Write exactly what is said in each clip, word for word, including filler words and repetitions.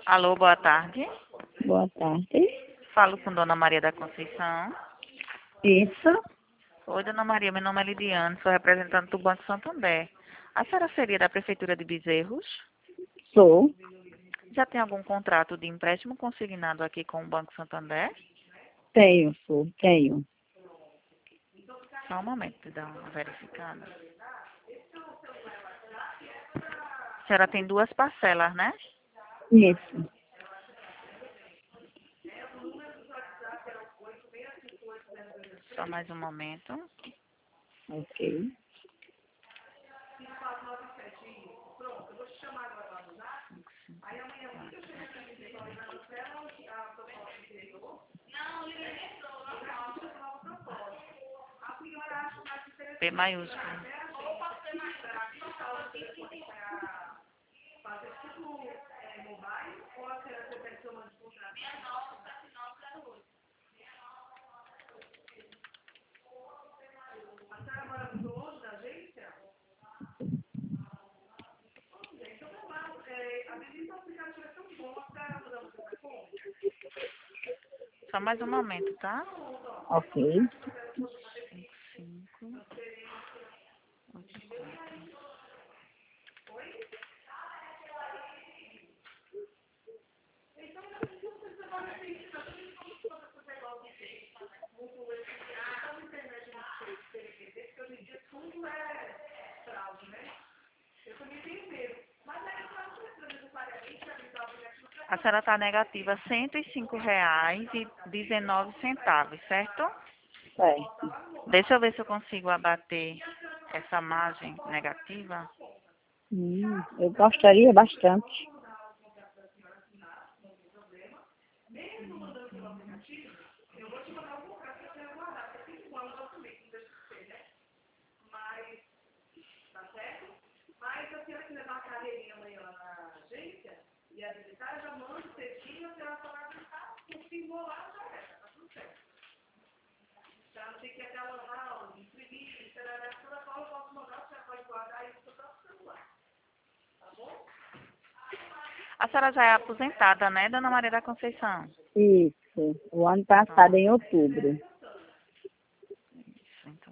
Alô, boa tarde. Boa tarde. Falo com Dona Maria da Conceição. Isso? Oi, Dona Maria, meu nome é Lidiane, sou representante do Banco Santander. A senhora seria da Prefeitura de Bezerros? Sou. Já tem algum contrato de empréstimo consignado aqui com o Banco Santander? Tenho, sou. Tenho. Só um momento de dar uma verificada. A senhora tem duas parcelas, né? Isso. Só mais um momento. Ok. P maiúsculo. Só mais um momento, tá? Ok. Cinco, oito, quatro. A senhora está negativa cento e cinco reais e dezenove centavos, certo? Certo. Deixa eu ver se eu consigo abater essa margem negativa. Hum, eu gostaria bastante. A senhora já é aposentada, né, Dona Maria da Conceição? Isso. O ano passado, Pronto. em outubro. Isso, então.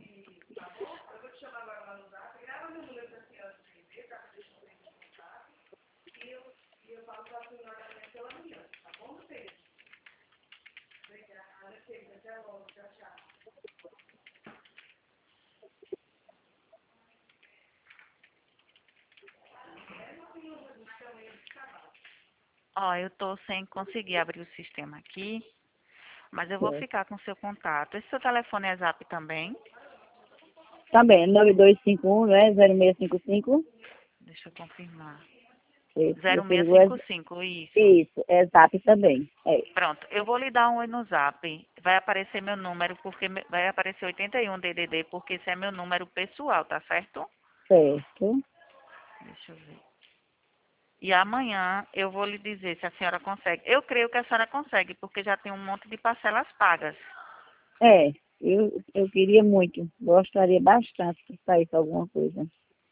Ó, eu tô sem conseguir abrir o sistema aqui, mas eu vou Certo. ficar com o seu contato. Esse seu telefone é Zap também? Também, nove dois cinco um, né? zero seis cinco cinco. Deixa eu confirmar. Isso. Meu zero seis perigo é... cinco cinco, isso. Isso. É zap também. É. Pronto, eu vou lhe dar um oi no Zap. Vai aparecer meu número, porque me- vai aparecer oitenta e um D D D, porque esse é meu número pessoal, tá certo? Certo. Deixa eu ver. E amanhã eu vou lhe dizer se a senhora consegue. Eu creio que a senhora consegue, porque já tem um monte de parcelas pagas. É. Eu, eu queria muito. Gostaria bastante que saísse alguma coisa.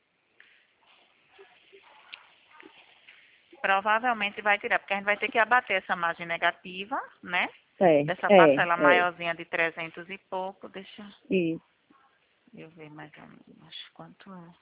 Provavelmente vai tirar, porque a gente vai ter que abater essa margem negativa, né? Certo. Dessa É. parcela É. maiorzinha de trezentos e pouco. Deixa Isso. eu ver mais ou menos quanto é.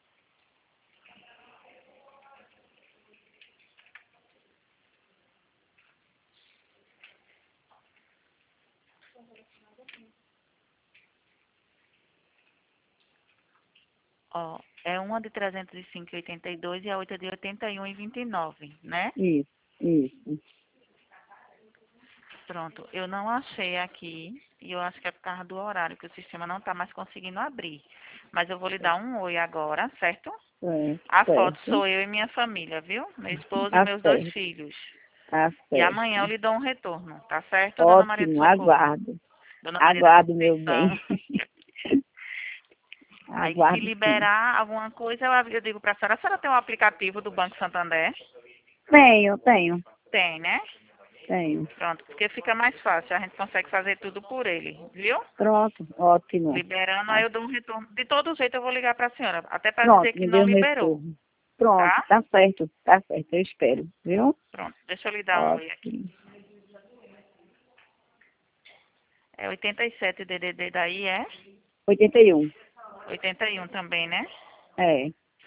Ó, é uma de trezentos e cinco e oitenta e dois e a outra de oitenta e um e vinte e nove, né? Isso. Isso. Pronto, eu não achei aqui, e eu acho que é por causa do horário, que o sistema não está mais conseguindo abrir. Mas eu vou lhe dar um oi agora, certo? Certo, A foto certo. sou eu e minha família, viu? Meu esposo e Tá meus dois certo, filhos. tá E amanhã eu certo. lhe dou um retorno, tá certo, Dona Maria do Ótimo, Socorro? aguardo. Dona Maria da Aguardo, meu bem. Conceição. Aí, se Aguardo sim. liberar alguma coisa, eu eu digo para a senhora, a senhora tem um aplicativo do Banco Santander? Tenho, tenho, Tem, né? tenho. Pronto, porque fica mais fácil, a gente consegue fazer tudo por ele, viu? Pronto, ótimo. Liberando, aí Tá. eu dou um retorno. De todo jeito eu vou ligar para a senhora, até para Pronto, dizer que me dê não um liberou, retorno. Pronto, tá? tá certo, tá certo, eu espero, viu? Pronto, deixa eu lhe dar um oi aqui. Ótimo. É oitenta e sete, o D D D daí é oitenta e um, oitenta e um também, né? é,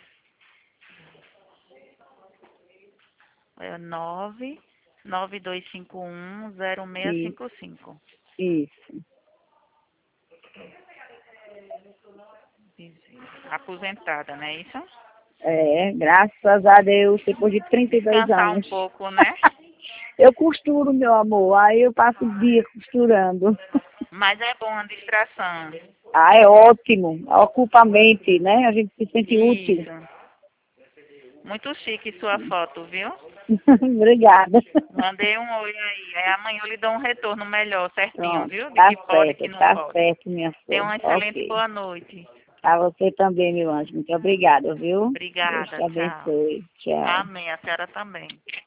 É nove nove dois cinco um zero seis isso, cinco cinco. isso. Aposentada, não é isso? É, graças a Deus, depois de trinta e dois Descansar um anos. pouco, né? Eu costuro, meu amor, aí eu passo o dia costurando. Mas é bom a distração. Ah, é ótimo, ocupa a mente, né? A gente se sente útil. Isso. Muito chique sua foto, viu? Obrigada. Mandei um oi aí. Aí amanhã eu lhe dou um retorno melhor, certinho, Pronto, viu? De tá que pode e que certo, não tá pode. certo, minha Tenha flor. uma excelente Ok. boa noite. A você também, meu anjo. Muito obrigada, viu? Deus te Obrigada, tchau. abençoe. Tchau. Amém, a senhora também.